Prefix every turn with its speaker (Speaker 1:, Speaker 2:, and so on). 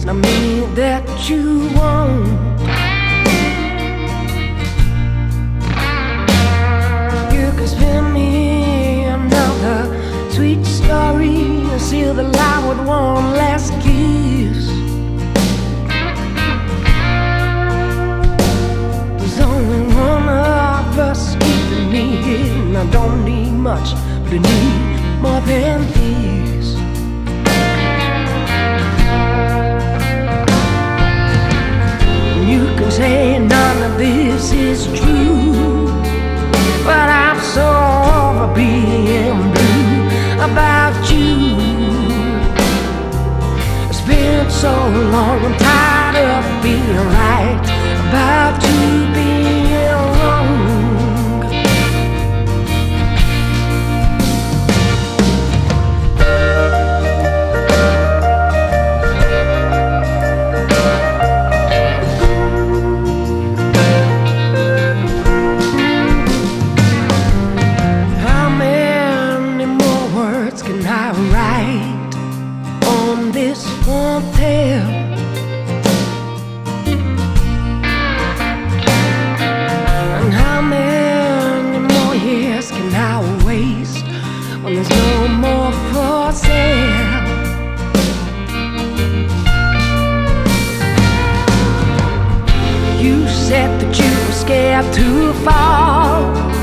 Speaker 1: not me that you want. You can spin me another sweet story and seal the lie with one last kiss. There's only one of us keeping me here, and I don't need much, but I need more than this. You can say none of this is true, but I'm so over being blue about you. It's been so long, I'm tired of being right about you being wrong. How many more words can I write on this one tale? And how many more years can I waste when there's no more for sale? You said that you were scared to fall,